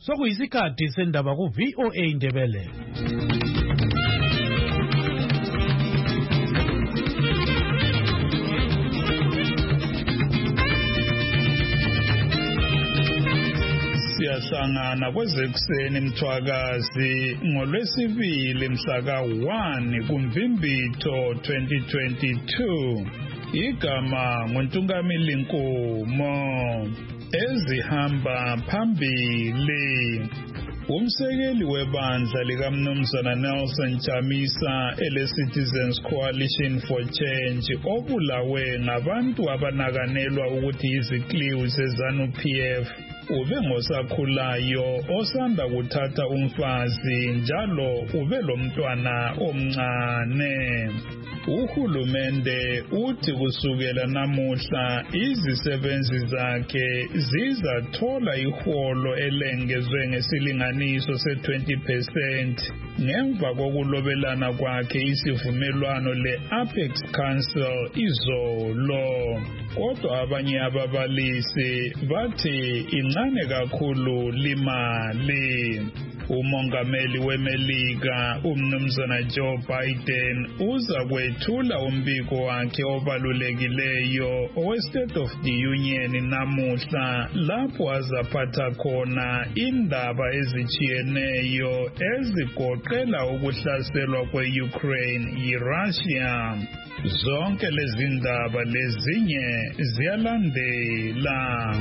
Sokuyisikhathi sendaba ku VOA Indebele. Siyahlangana kwezekuseni Mthwakazi ngoLwesibili mhla ka-1 kuMvimbitho 2022. Igama nguNtungamili Nkomo. Ezihamba phambili. Umsekeli webandla likaMnumzana Nelson Chamisa ele-Citizens Coalition for Change obulawe ngabantu abanakanelwa ukuthi izikliwi ze-ZANU-PF ube ngosakhulayo osanda kuthatha umfazi njalo ube lomntwana omncane. Uhulumende uthi kusukela namuhla izisebenzi zakhe zizathola iholo elengezwe ngesilinganiso se-20% ngemva kokulobelana kwakhe isivumelwano le-Apex Council izolo. Kodwa abanye ababalisi bathi incane kakhulu limali. Umongameli weMelika uMnumzana Joe Biden uza kwethula umbiko wakhe obalulekileyo owe-State of the Union namuhla lapho azaphatha khona indaba ezitshiyeneyo ezigoqela ukuhlaselwa kwe-Ukraine yiRussia. Zonke lezi ndaba lezinye ziyalandela.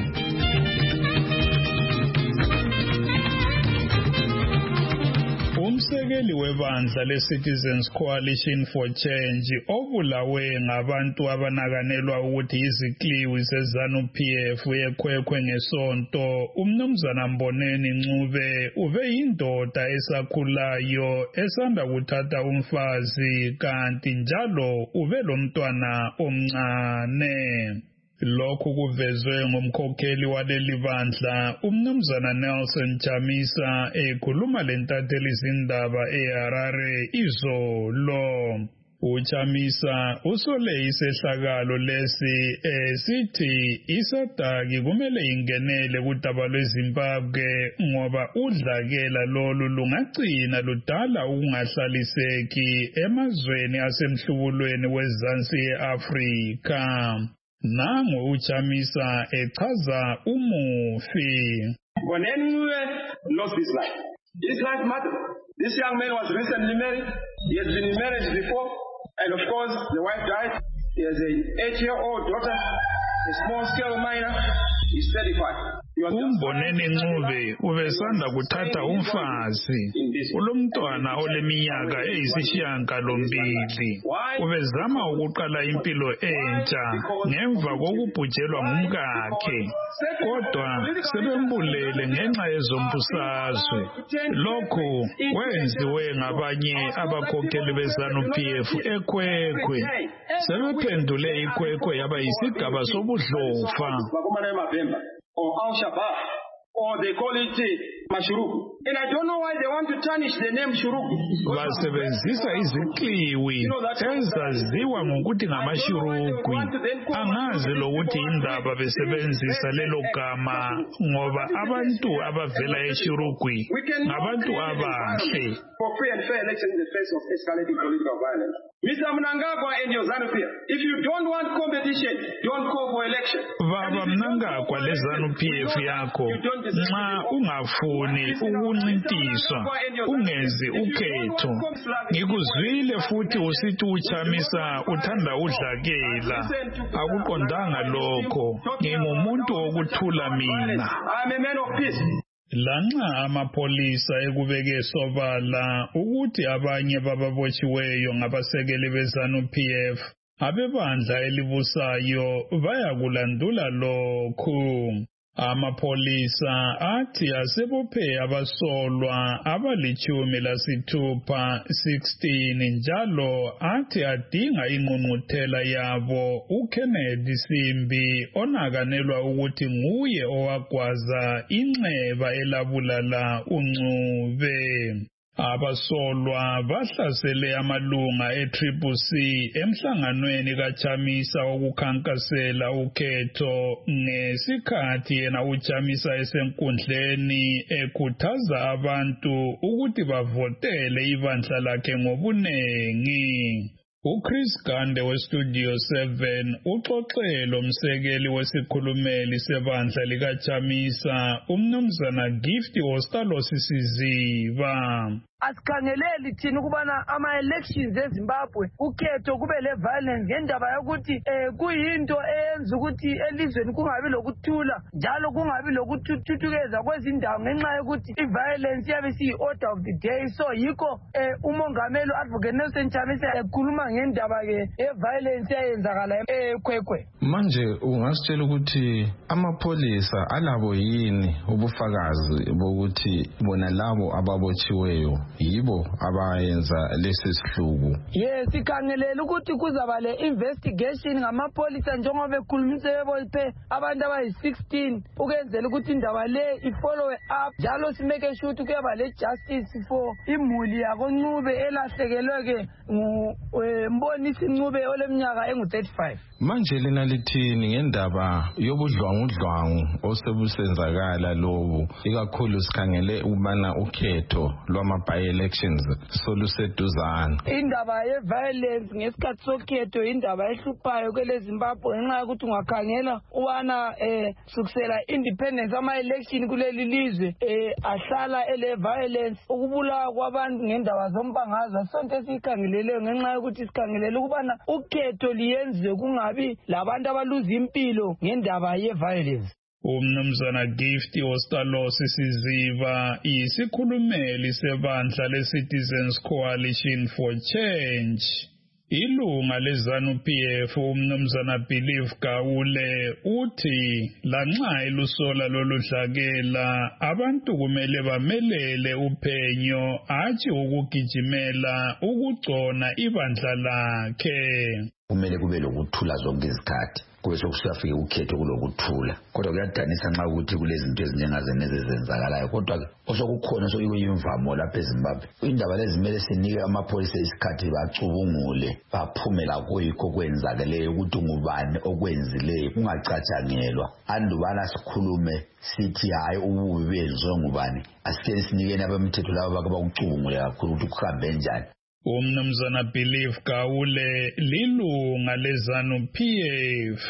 Umsekeli webandla le-Citizens Coalition for Change obulawe ngabantu abanakanelwa ukuthi izikliwi ze-ZANU-PF yekhwekhwe ngesonto uMnumzana Mboneni Ncube ube yindoda esakhulayo esanda kuthatha umfazi kanti njalo ube lomntwana omncane. Lokhu kuvezwe ngumkhokheli waleli bandla uMnumzana Nelson Chamisa ekhuluma lentatheli izindaba eHarare izolo. UChamisa usole isehlakalo lesi sithi isadaki kumele ingenele kudaba lweZimbabwe ngoba udlakela lolu lungagcina ludala ukungahlaliseki emazweni asemhlubulweni wezansi ye-Afrika. Nangu uChamisa echaza umufi. Mboneni lost his life. His life matters. This young man was recently married. He had been married before. And of course, the wife died. He has an 8-year-old daughter, a small-scale minor. He's 35. Umboneni Ncube ubesanda kuthatha umfazi ulomntwana oleminyaka eyisishiyagalombili. Ubezama ukuqala impilo entsha ngemva kokubhujelwa ngumkakhe kodwa sebembulele ngenxa yezombusazwe. Lokhu kwenziwe ngabanye abakhokheli beZANU-PF ekhwekhwe. Sebephendule ikhwekhwe yaba yisigaba sobudlofa. Or Al-Shabaab, or they call it Mashuruku. And I don't know why they want to tarnish the name Shuruku. Basebenzisa izikliwi ezaziwa ngokuthi ngamashuruku. Angazi lokuthi indaba besebenzisa lelo gama ngoba abantu abavela eShuruku ngabantu abahle. For free and fair elections in the face of escalating political violence. Mr. Mnangagwa and your ZANU-PF, if you don't want competition, don't call for election. Baba Mnangagwa le ZANU-PF yakho nxa ungafuni ukuncintiswa ungenzi ukhetho. Ngikuzwile futhi usithi uChamisa uthanda udlakela. Akuqondanga lokho. Ngingumuntu wokuthula mina. I'm a man of peace. Lanxa amapolisa ekubeke sobala ukuthi abanye bababotshiweyo ngabasekeli beZANU-PF abebandla elibusayo bayakulandula lokhu. Amapolisa athi asebophe abasolwa abali-16 njalo athi adinga ingqungquthela yabo uKennedy Simbi onakanelwa ukuthi nguye owagwaza inxeba elabulala uNcube. Abasolwa bahlasele amalunga e-CCC emhlanganweni kaChamisa wokukhankasela ukhetho ngesikhathi yena uChamisa esenkundleni ekhuthaza abantu ukuthi bavotele ibandla lakhe ngobunengi. uChris Gande weStudio 7 uxoxe lomsekeli wesikhulumeli sebandla likaChamisa umnumzana Gift Ostalos Siziba. Asikhangeleli thina ukubana ama-elections eZimbabwe ukhetho kube le-violence ngendaba yokuthi kuyinto eyenza ukuthi elizweni kungabi lokuthula njalo kungabi lokuthuthukeza kwezindawo ngenxa yokuthi i-violence yabe siyi-order of the day. So yikho umongameli u-Advocate Nelson Chamisa ekhuluma ngendaba-ke ye-violence eyenzakala eKwekwe. Manje ungasitshela ukuthi amapholisa alabo yini ubufakazi bokuthi bona labo ababotshiweyo yibo abayenza lesi sihluku? Yes, sikhangelela ukuthi kuzaba le investigation ngamapolisa njengoba bekhulumise bebophe abantu abayi-16 ukwenzela ukuthi indaba le ifollow up njalo simeke sure ukuthi kuyaba le justice for imuli yakoNcube elahlekelwe-ke ngumbonisi Ncube oleminyaka engu-35. Manje lina lithini ngendaba yobudlwangudlwangu osebusenzakala lobu ikakhulu sikhangele ukubana ukhetho lwama-by-elections soluseduzana? Indaba ye-violence ngesikhathi sokhetho indaba ehluphayo kwele Zimbabwe ngenxa yokuthi ungakhangela ubana sukusela independence ama-election kuleli lizwe ahlala ele-violence ukubulawa kwabantu ngendaba zombangazwa sonke esiyikhangeleleyo ngenxa yokuthi sikhangelele ukubana ukhetho liyenziwe kungabi labantu abaluza impilo ngendaba ye-violence. Umnumzana Gift Ostalos Siziba isikhulumeli sebandla le-Citizens Coalition for Change. Ilunga leZANU-PF umnumzana Believe Gawule uthi lanxa ilusola loludlakela abantu kumele bamelele uphenyo athi ukugijimela ukugcona ibandla lakhe. Kumele kube lokuthula zonke izikhathi kube sokusafike ukhetho kulokuthula kodwa kuyadanisa nxa ukuthi kulezinto ezinjengazene ezenzakalayo kodwa osokukhona sokuyimvamo lapha eZimbabwe indaba lezi kumele sinike amapholisa isikhathi bacubungule baphumela kuyikho kwenzakeleyo ukuthi ngubani okwenzileyo kungacatshangelwa andubana sikhulume sithi hayi ububi benziwe ngubani asike sinikeni abemthetho labo bakucubungule kakhulu ukuthi kuhambe njani. Umnumzana Believe Gawule lilunga leZANU-PF.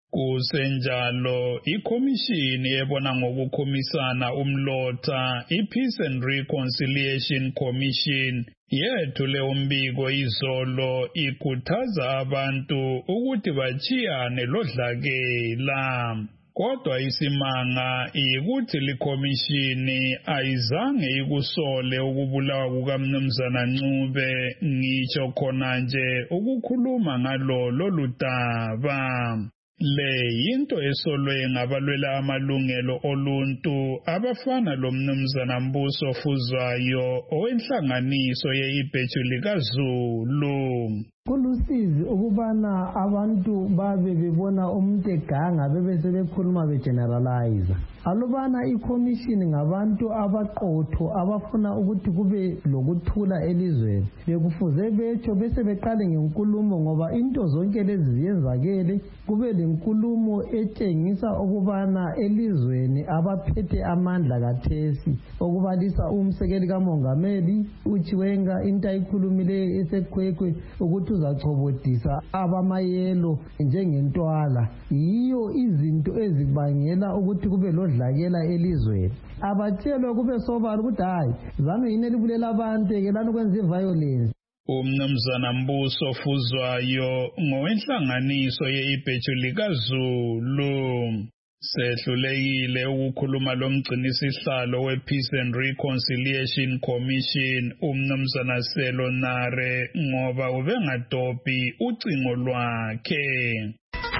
Kusenjalo ikhomishini ebona ngokukhomisana umlotha iPeace and Reconciliation Commission yethule umbiko izolo ikhuthaza abantu ukuthi bachiyane lodlakela. Kodwa isimanga ikuthi likhomishini ayizange ikusole ukubulawa kukamnumzana Ncube ngitsho khona nje ukukhuluma ngalo loludaba. Le yinto esolwe ngabalwela amalungelo oluntu abafana lomnumzana Mbuso Fuzwayo owenhlanganiso ye-Ibheju likaZulu. Kulusizi ukubana abantu babe bebona umuntu eganga bebe sebekhuluma begeneralize. Alubana ikhomishini ngabantu abaqotho abafuna ukuthi kube lokuthula elizweni. Bekufuze betsho bese beqale ngenkulumo ngoba into zonke lezi ziyenzakele kube lenkulumo etshengisa ukubana elizweni abaphethe amandla kathesi okubalisa umsekeli kamongameli uChiwenga into ayikhulumileyo eseKwekwe ukuthi uzachobodisa abamayelo njengentwala. Yiyo izinto ezibangela ukuthi kube lodlakela elizweni. Abatshelwe kube sobala ukuthi hayi ZANU yini elibulela abantu ekelani ukwenza violence. Umnumzana Mbuso Fuzwayo ngowenhlanganiso ye-Ibheju likaZulu. Sehlulekile ukukhuluma lomgcinisihlalo we-Peace and Reconciliation Commission umnumzana Selonare ngoba ubengadophi ucingo lwakhe.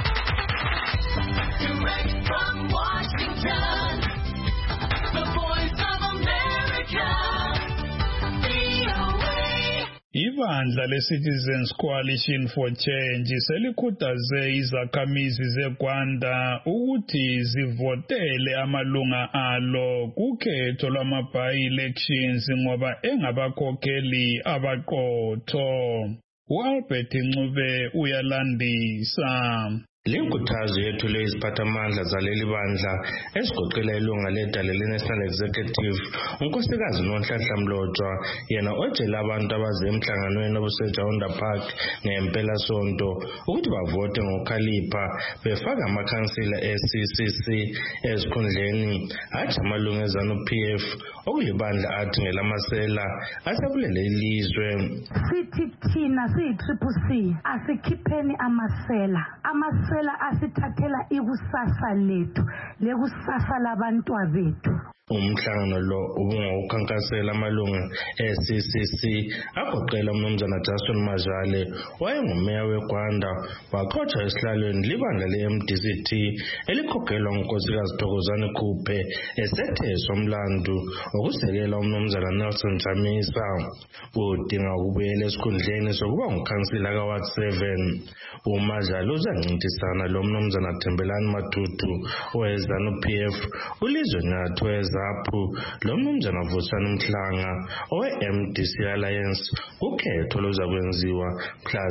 Direct from Washington, the Voice of America, VOA. ibandla le-Citizens Coalition for Change selikhuthaze izakhamizi zeGwanda ukuthi zivotele amalunga alo kukhetho lwama-by-elections ngoba engabakhokheli abaqotho. U-Albert Ncube uyalandisa. Linkuthazo yethule iziphathamandla zaleli bandla esigoqela ilunga ledale le-National Executive unkosikazi Nonhlanhla Mlotshwa yena otshela abantu abaze emhlanganweni obuseJaunda Park ngempela sonto ukuthi bavote ngokhalipha befaka amakhansila e-CCC ezikhundleni athi amalunga eZANU-PF okulibandla athi ngelamasela asebulele ilizwe. Sithi thina siyi-CCC asikhipheni amasela asithathela ikusasa lethu lekusasa labantwa bethu. Umhlangano lo ubungawukhankasela amalunga e-CCC agoqela umnumzana Jason Majale wayengumeya weGwanda waqotshwa esihlalweni libandla le-MDCT elikhokhelwa ngunkosikazi Thokozani Khuphe esetheswa umlandu okusekela umnumzana Nelson Jamisa udinga ukubuyela esikhundleni sokuba ngukhansila kaWard 7. uMajale uzancintisana lo mnumzana Thembelani Matutu oweZANU-PF ulizwe Nyathweza lo mnumzana Vusani Mhlanga owe-MDC Alliance ukhetho luzakwenziwa mhla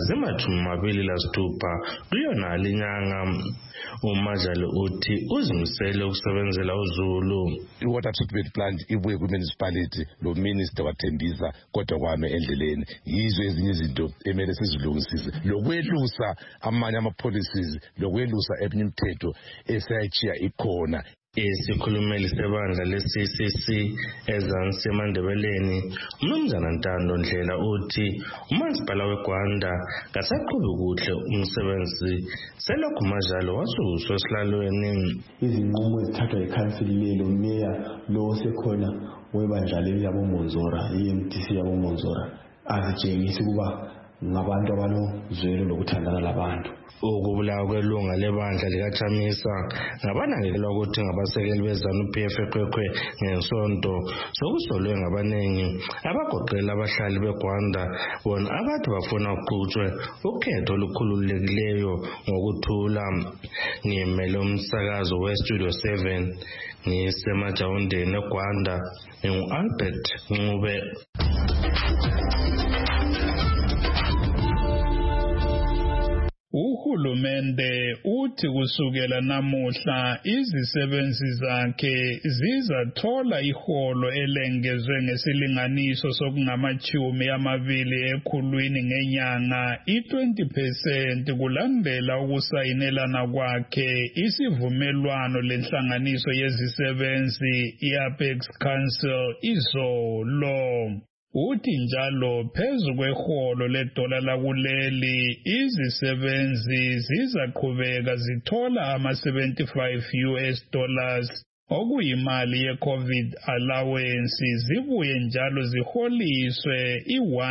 zima-26 kuyonale inyanga. uMajale uthi uzimisele ukusebenzela uZulu. I-water treatment plant ibuye kwi-municipality lo minister wathembisa kodwa kwame endleleni. Yizo ezinye izinto emele sizilungisise lokwelusa amanye ama-policies lokwelusa eminye imithetho esayichiya ikhona. Isikhulumeli sebandla le-CCC eZansi eMandebeleni umnumzana Ntando Ndlela uthi umasipala weGwanda kasaqhubi kuhle umsebenzi selokhu uMajale wasuswa esihlalweni. Izinqumo ezithathwa yikhansili lelo meya lo osekhona webandla leli yaboMonzora i-MDC yaboMonzora azitshengisi kuba ngabantu abanozwelo lokuthandana labantu. Ukubulawa kwelunga lebandla likaChamisa ngabanakekelwa ukuthi ngabasekeli beZANU-PF eKwekhwe ngesonto sokusolwe ngabaningi abagoqela abahlali beGwanda bona abathi bafuna uqhutshwe ukhetho olukhululekileyo ngokuthula. Ngimele umsakazo weStudio 7 ngisemajawundeni eGwanda ngingu-Albert Ncube. Uhulumende uthi kusukela namuhla izisebenzi zakhe zizathola iholo elengezwe ngesilinganiso sokungama-20 ekhulwini ngenyanga i-20% kulandela ukusayinelana kwakhe isivumelwano lenhlanganiso yezisebenzi i-Apex Council izolo. Uthi njalo phezu kweholo ledola lakuleli izisebenzi zizaqhubeka zithola ama-$75 okuyimali ye-COVID allowance zibuye njalo ziholiswe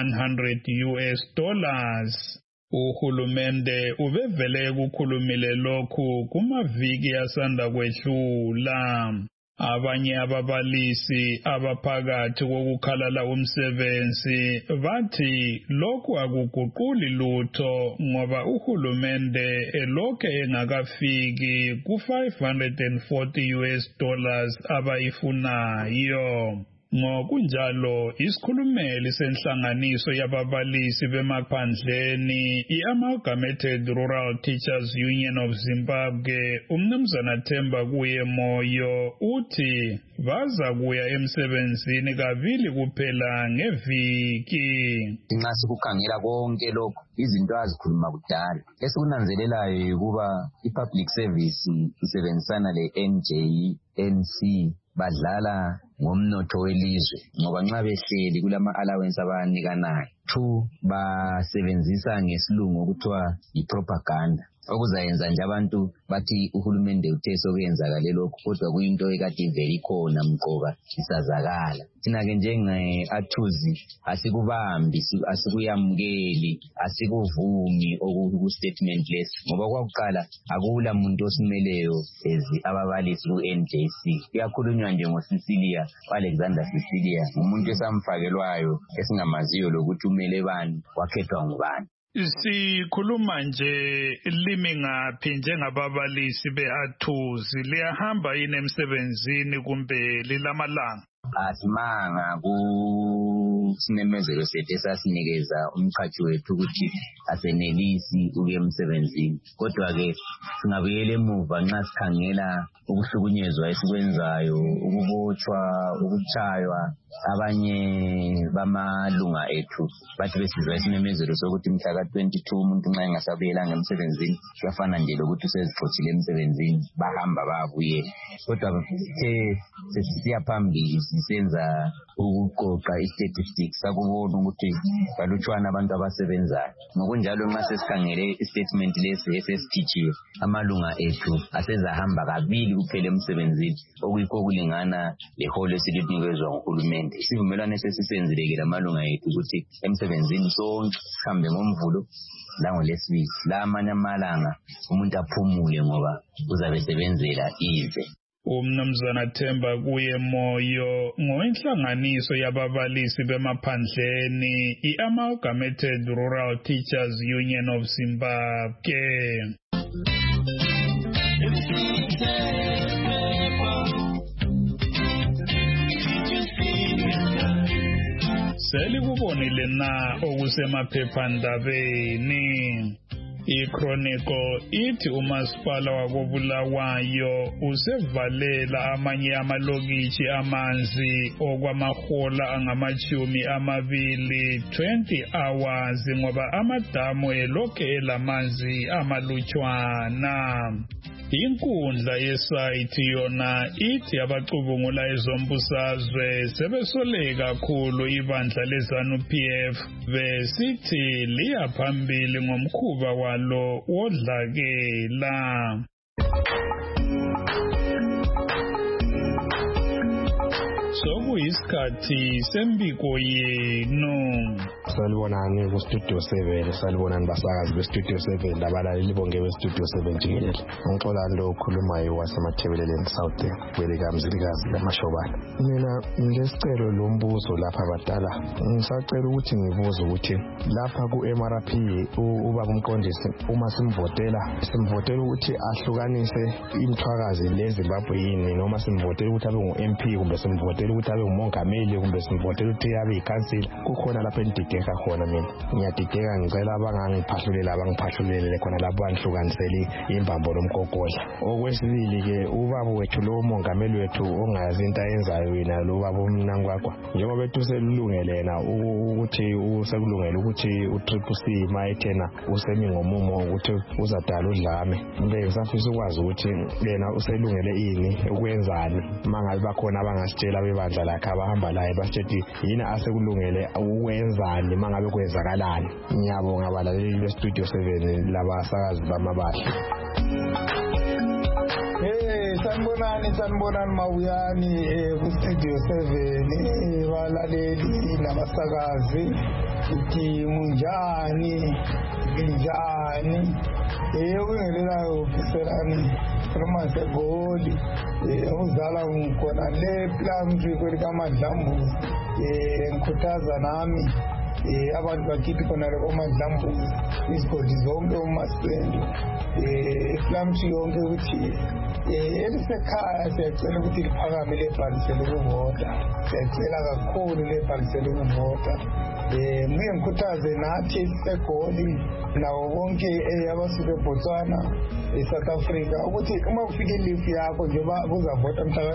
$100. Uhulumende ubevele kukhulumile lokhu kumaviki asanda kwedlula. Abanye ababalisi abaphakathi kokukhalala umsebenzi bathi lokhu akuguquli lutho ngoba uhulumende elokhe engakafiki ku-$540 abayifunayo. Ngokunjalo isikhulumeli senhlanganiso yababalisi bemaphandleni i-Amalgamated Rural Teachers Union of Zimbabwe umnumzana Themba Kuye Moyo uthi baza kuya emsebenzini kabili kuphela ngeviki. Nxa sikukhangela konke lokho izinto azikhuluma kudala esikunanzelelayo ukuba i-public service isebenzisana le-NJNC badlala ngomnotho welizwe ngoba nxa behleli kulama allowance abanikanayo. 2 basebenzisa ngesilungu okuthiwa i-propaganda. okuzayenza nje abantu bathi uhulumende uthe sokuyenzakale lokho kodwa kuyinto ekade ivele ikhona mqoka isazakala. Thina-ke njenge-Athuzi asikubambi, asikuyamukeli, asikuvumi okuku-statement lesi ngoba kwakuqala akula muntu osimeleyo ababalisi ku-NJC. Kuyakhulunywa nje ngoCecilia, Alexander Cecilia, umuntu esamfakelwayo esingamaziyo lokuthi umele bani, wakhethwa ngubani. Sikhuluma nje limi ngaphi njengababalisi be-Athuzi, liyahamba yini emsebenzini kumbe lilamalanga? Asimanga kusimemezelo sethu esasinikeza umqhashi wethu ukuthi asenelisi ukuya emsebenzini. Kodwa-ke singabuyela emuva nxa sikhangela ukuhlukunyezwa esikwenzayo, ukubotshwa, ukutshaywa. Abanye bamalunga ethu bathi besizwa isimemezelo sokuthi mhla ka-22 umuntu nxa engasabuyelanga emsebenzini kuyafana nje lokuthi usezixotshile emsebenzini, bahamba babuyela. Kodwa sesiya phambili sisenza ukuqoqa i-statistics sakubona ukuthi balutshwana abantu abasebenzayo. Ngokunjalo nxa sesikhangele i-statement lesi esesikhitshiwe, amalunga ethu asezahamba kabili kuphela emsebenzini, okuyikho kulingana leholo esilinikezwa nguhulumende. Isivumelwano esesisenzileke lamalunga ethu ukuthi emsebenzini sonke sihambe ngoMvulo langoLwesibili. La amanye amalanga umuntu aphumule ngoba uzabe sebenzela izwe. Umnumzana Themba kuye Moyo ngoinhlanganiso yababalisi bemaphandleni i-Amalgamated Rural Teachers Union of Zimbabwe. Selikubonile na okusemaphephandabeni. I-Chronicle ithi umasipala wakoBulawayo usevalela amanye amalokitshi amanzi okwamahola angama-20 hours ngoba amadamu elokhe elamanzi amalutshwana. Inkundla yesayithi yona ithi abacubungula ezombusazwe sebesole kakhulu ibandla leZANU-PF besithi liyaphambili ngomkhuba walo wodlakela. Sokuyisikhathi sembiko yenu. Salibonani ku-Studio 7, salibonani basakazi be-Studio 7, labalaleli bonke be-Studio 7 jikelele. Ngixolando okhulumayo wasemathebeleleni South kwelikamzilikazi lamashobana. Mina ngilesicelo lombuzo lapha abadala. Ngisacela ukuthi ngibuze ukuthi lapha ku-MRP ubaba umqondisi uma simvotela ukuthi ahlukanise imthwakazi leZimbabwe yini, noma simvotela ukuthi abe ngu-MP kumbe simvotela ukuthi abe ngumongameli kumbe simvotela ukuthi abe yikhansila. Kukhona lapha endideka khona mina. Ngiyadideka, ngicela abangiphahlulela khona lapho banhlukanisele imbambo lomgogodla. Okwesibili-ke ubaba wethu lo mongameli wethu ongazi into ayenzayo yena lo baba uMnangagwa, njengoba bethu selulungele yena ukuthi usekulungele ukuthi u-CCC mayethena usemi ngomumo ukuthi uzadala udlame. Ngisafisa ukwazi ukuthi yena uselungele ini ukwenzani mangabe bakhona abangasitshela bebandla lakhe abahamba laye basitshela yini asekulungele ukwenzani mangabe kwenzakalani. Ngiyabonga abalaleli be-Studio 7 labasakazi bamabahle. Sanibonani Mawuyani ku-Studio 7 balaleli nabasakazi, uthi munjani ubingelelayo Fiselani Freeman Segoli uzala ngkhona le Plumtree kwelikaMadlambuzi. Ngikhuthaza nami abantu bakithi khona lekoMadlambuzi, izigodi zonke uMasipendo, iPlumtree yonke ukuthi elisekhaya siyacela ukuthi liphakame lebhalisele ukuvota. Siyacela kakhulu lebhalisele ukuvota. Ngiye ngikhuthaze nathi eGoli nawo bonke abasuke eBotswana, eSouth Africa ukuthi uma kufika ilifu yakho njengoba uzavota mhla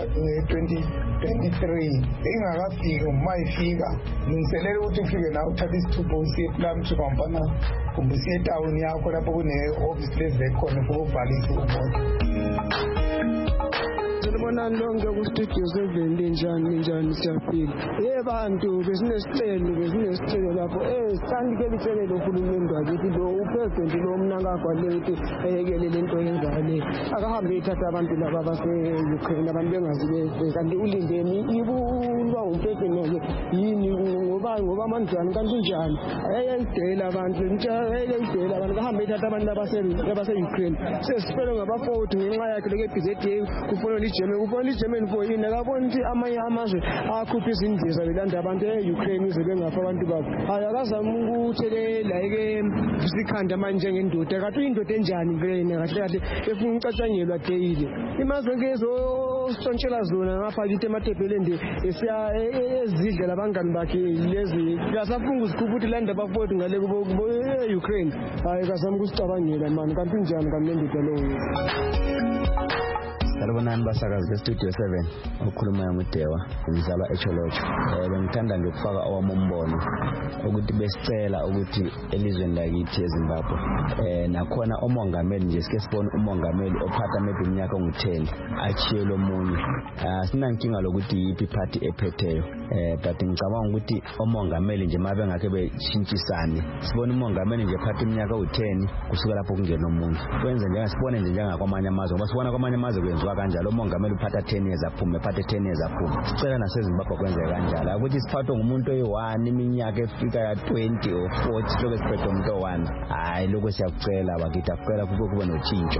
2023 ingakafiki, uma ifika lungiselela ukuthi ufike nawe uthathe isithupho usiye ePlumtree kampana kumbe usiye etawuni yakho lapho kune-office lezikhona for ukubhalisa ukuvota. Salibonani lonke ku Studio 7 linjani siyaphila. Bantu besinesicelo lapho sandike litshele uhulumende wakithi lo upresident lo mnangagwa lethi eyekele lento yenzayo le akahambe ethatha abantu laba base-Ukraine abantu bengazi kanti ulindeni ibulwa umpresident yini ngoba manjani kanti njani ayayidela abantu kahambe ethatha abantu abase-Ukraine sesifele ngabafowethu ngenxa yakhe lekebhizethi kufonela iGerman for yini akabona ukuthi amanye amazwe akhupha izindiza belanda abantu e-Ukraine ize bengafa abantu babo akazama ukuthelela isikhanda manje ngendoda kathi uyindoda enjani vele kahle efuna ukucatshangelwa daily imazwe ngezosontshela zona ngapha kithi ematebhelende ezidla labangani bakhe lezi kasafuna ukuzikhupha ukuthi landa abafowethu ngale kubo e-Ukraine kazama ukusicabangela mani kanti njani kanti lendoda loyo. Salibonani basakazi beStudio 7 ukhuluma nguDewa ngizalwa eCholocho. Bengithanda nje ukufaka owami umbono ukuthi besicela ukuthi elizweni lakithi eZimbabwe nakhona umongameli nje sike sibone umongameli ophatha maybe iminyaka ngo-10 achiye lomunye sinankinga lokuthi yipi party ephetheyo but ngicabanga ukuthi umongameli nje mabe ngakhe beshintshisane sibone umongameli nje phatha iminyaka u10 kusuka lapho kungena omunye kwenze njengasibone nje njengakwamanye amazwe ngoba sibona kwamanye amazwe kwenziwa kanjalo umongameli uphatha 10 years aphume phatha 10 years aphume sicela naseZimbabwe kwenzeka kanjalo ukuthi siphathwe ngumuntu oyi1 iminyaka efika ya 20 or 40 lokho siphethe umuntu o1 hayi lokho siyakucela bakithi akucela kube notshintsho.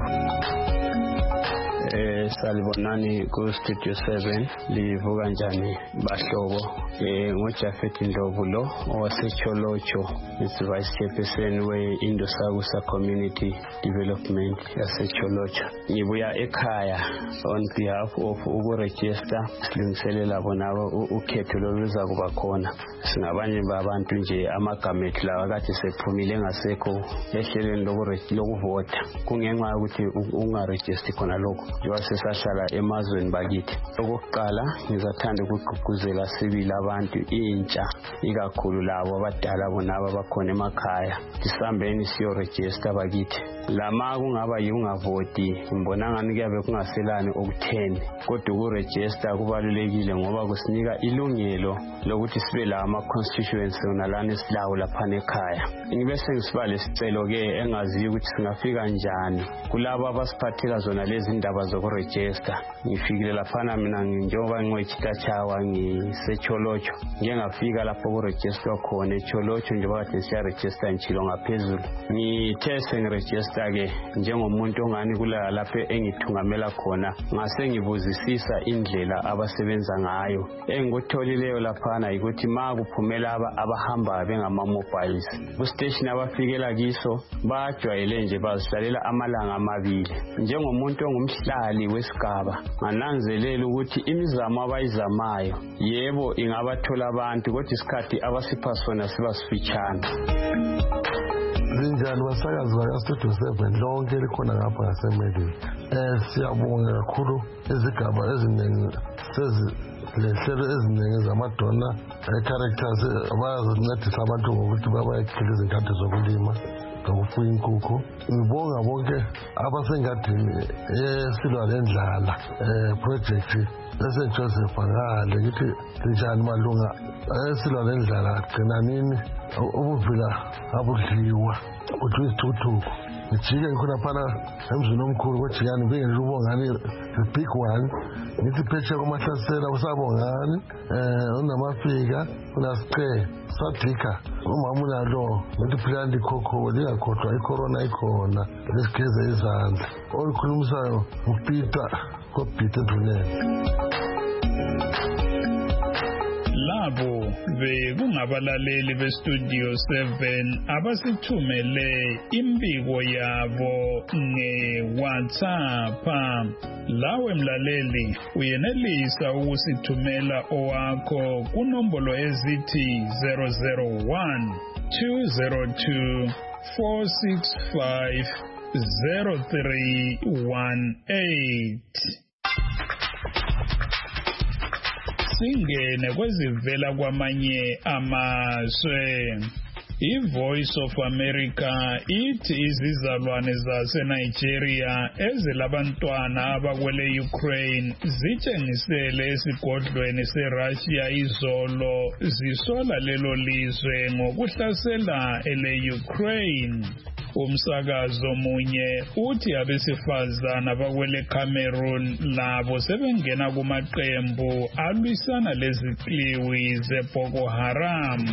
Salibonani ku Studio 7 livuka njani bahlobo ngoJafet Ndlovu lo owaseCholocho is vice chairperson we-Indosakusa Community Development yaseCholocho. Ngibuya ekhaya on behalf of ukuregister silungiselela bona ukhetho loluza kuba khona singabanye babantu nje amagama ethu lawa kade sephumile ngasekho ehlelweni lokuvota kungenxa yokuthi ungaregister khona lokho njengoba sesahlala emazweni bakithi. Okokuqala ngizathanda ukugqugquzela sibili abantu intsha ikakhulu labo abadala bona abakhona emakhaya disambeni siyoregister bakithi. Lama kungaba yingavoti ngibona ngani kuyabe kungaselani okutheni kodwa ukuregister kubalulekile ngoba kusinika ilungelo lokuthi sibe la ama constituency nalana silawo lapha ekhaya. Ngibe sengisibale lesicelo ke engaziyo ukuthi singafika njani kulabo abasiphathela zona lezi indaba zokuregister. Ngifikile lapha mina njengoba ngwechitachawa ngiseCholocho ngengafika lapho kuregister khona eCholocho njengoba kade siya register nchilo ngaphezulu ngithe sengiregister ke njengomuntu ongani kula lapho engithungamela khona ngase ngibuzisisa indlela abasebenza ngayo engikutholile laphana ukuthi makuphumela abahamba bengama mobiles ku station abafikela kiso bajwayele nje bazihlalela amalanga amabili. Njengomuntu ongumhlali wesigaba ngananzelela ukuthi imizamo abayizamayo yebo ingabathola abantu kodwa isikhathi abasipha sona siba sifitshana. Zinjani basakazi bakaStudio 7 lonke likhona ngapha ngaseMelika. Siyabonga kakhulu izigaba eziningi lehlelo eziningi zamadona characters abazincedisa abantu ngokuthi babayekhile izinkathi zokulima nokufuya inkukhu. Ngibonga bonke abasengadini esilwa lendlala project eseJoseph ngale ngithi njani malunga esilwa lendlala gcina nini ubuvila abudliwa uthi isithuthuku ngijike ngikhona phana emzini omkhulu kojikani ngike ngibongani the big one ngithi phetshe kumahlasela usabongani unamafika unasiqhe sadika umama unalo ngithi phila ndikhokho lingakhohlwa icorona ikhona lesigeze izandla oyikhulumisayo uPeter koPeter Ndunene. Labo bekungabalaleli beStudio 7 abasithumele imbiko yabo ngeWhatsApp. Lawe mlaleli uyenelisa ukusithumela owakho kunombolo ezithi 001 202 465 0318. Singene kwezivela kwamanye amazwe. iVoice of America ithi izizalwane zaseNigeria ezilabantwana abakwele Ukraine zitshengisele esigodlweni seRussia izolo zisola lelo lizwe ngokuhlasela ele-Ukraine. Umsakazo munye uthi abesifazana abakwele Cameroon labo sebengena kumaqembu alwisana lezikliwi zeBoko Haram.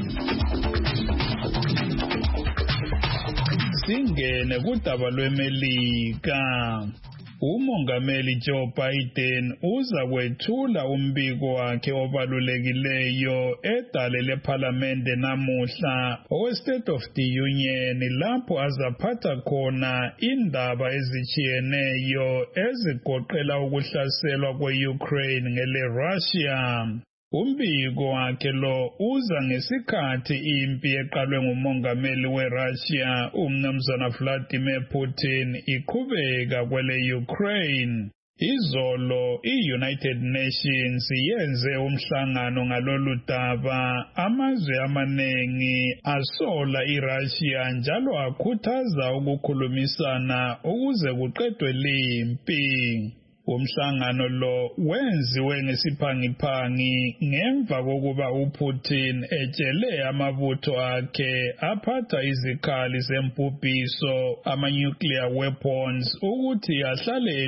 Singene kudaba lweMelika. Umongameli Joe Biden uza kwethula umbiko wakhe obalulekileyo edale lePhalamende namuhla owe-State of the Union lapho azaphatha khona indaba ezitshiyeneyo ezigoqela ukuhlaselwa kwe-Ukraine ngele-Russia. Umbiko wakhe lo uza ngesikhathi impi eqalwe ngumongameli weRussia uMnumzana Vladimir Putin iqhubeka kwele Ukraine. Izolo iUnited Nations yenze umhlangano ngalolu daba. Amazwe amaningi asola iRussia njalo akhuthaza ukukhulumisana ukuze kuqedwe limpi. Umhlangano lo wenziwe ngesiphangiphangi ngemva kokuba uPutin etshele amabutho akhe aphatha izikhali zembubhiso ama-nuclear weapons ukuthi ahlale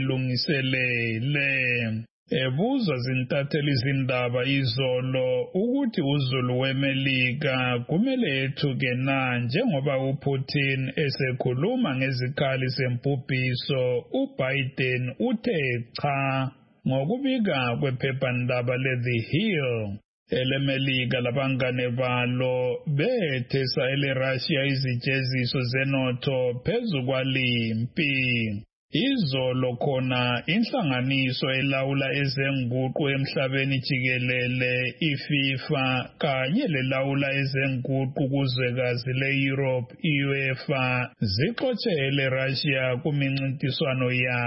elungiselele. Ebuzwa zintatheli zindaba izolo ukuthi uzulu weMelika kumele ethuke na njengoba uPutin esekhuluma ngezikhali zembubhiso, uBiden uthe cha. Ngokubika kwephephandaba le-The Hill, eleMelika labangane balo bethesa eleRussia izijeziso zenotho phezu kwalimpi. Izolo khona inhlanganiso elawula ezenguqu emhlabeni jikelele iFIFA kanye lelawula ezenguqu kuzwekazi le-Europe UEFA zixoxele Russia kumincintiswano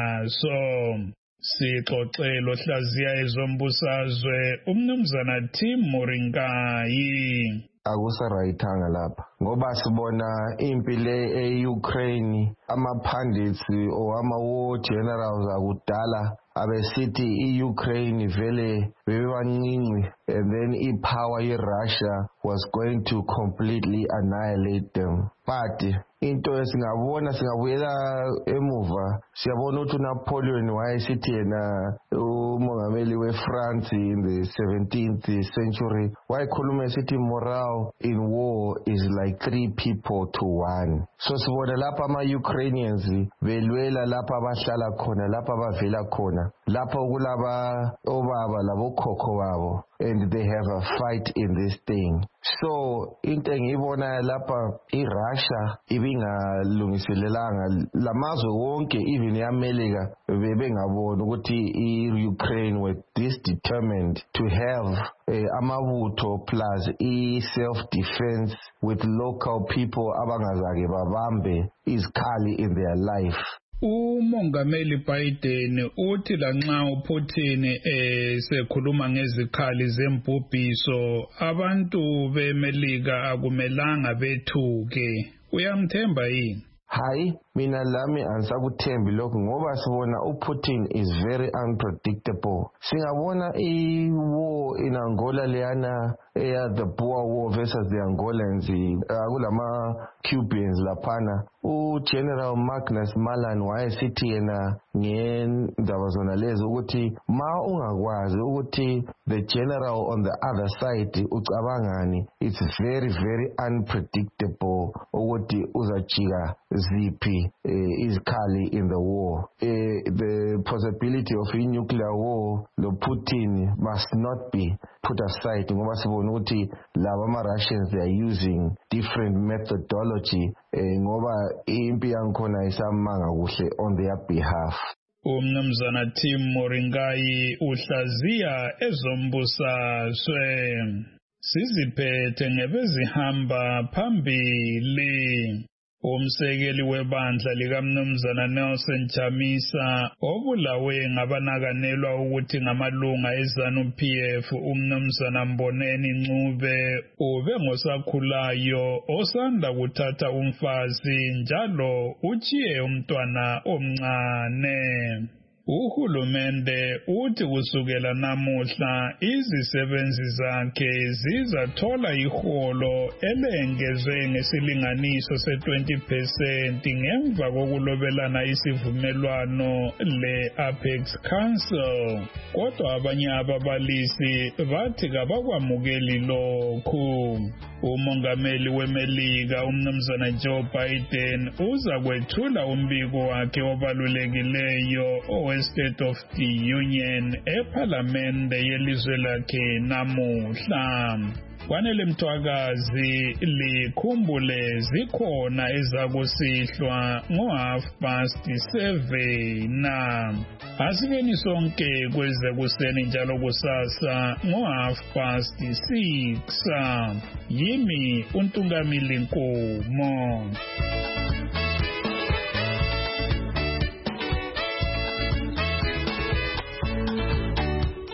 yaso. Sixoxelo hlaziya ezombusazwe uMnumzana Tim Moringai. Akusarayithanga lapha ngoba sibona impi le e-Ukraine, ama-pundits or ama-war generals akudala abesithi i-Ukraine vele bebebancinci and then i-power ye-Russia was going to completely annihilate them. But into esingabona singabuyela emuva siyabona ukuthi uNapoleon wayesithi yena umongameli weFrance in the 17th century wayekhuluma esithi morale in war is like 3 people to 1. So sibona lapha ama-Ukrainians belwela lapha abahlala khona, lapha abavela khona, lapha kulaba obaba labokhokho babo, and they have a fight in this thing. So into engiyibona lapha iRussia ibingalungiselelanga lamazwe wonke, even eAmerica bebengabona ukuthi iUkraine were this determined to have amabutho plus self-defense with local people abangazake babambe izikhali in their life. Umongameli Biden uthi lanxa uPutin sekhuluma ngezikhali zembubhiso, abantu beMelika akumelanga bethuke. Uyamthemba yini? Hayi, mina lami angisakuthembi lokho ngoba sibona uPutin is very unpredictable. Singabona i-war in Angola leyana the Boer War versus the Angolans, kulama Cubans laphana. uGeneral Magnus Malan wayesithi yena ngendaba zona lezo ukuthi ma ungakwazi ukuthi the general on the other side ucabangani, it's very very unpredictable ukuthi uzajika ziphi izikhali in the war. The possibility of a nuclear war lo Putin must not be put aside ngoba sibona ukuthi laba ama-Russians they are using different methodology ngoba impi yankhona isamanga kuhle on their behalf. Umnumzana Tim Moringai uhlaziya ezombusazwe. Siziphethe ngebezihamba phambili. Umsekeli webandla likaMnumzana Nelson Chamisa obulawe ngabanakanelwa ukuthi ngamalunga eZANU-PF uMnumzana Mboneni Ncube ube ngosakhulayo osanda kuthatha umfazi njalo uchiye umntwana omncane. Uhulumende uthi kusukela namuhla izisebenzi zakhe zizathola iholo elengezwe ngesilinganiso se-20% ngemva kokulobelana isivumelwano le-Apex Council. Kodwa abanye ababalisi bathi kabakwamukeli lokhu. Umongameli weMelika uMnumzana Joe Biden uza kwethula umbiko wakhe obalulekileyo State of the Union ePhalamende yelizwe lakhe namuhla. Kwanele Mthwakazi likhumbule zikhona ezakusihlwa ngo7:30. Asikeni sonke kweze kuseni njalo kusasa ngo6:30. Yimi uNtungamili Nkomo.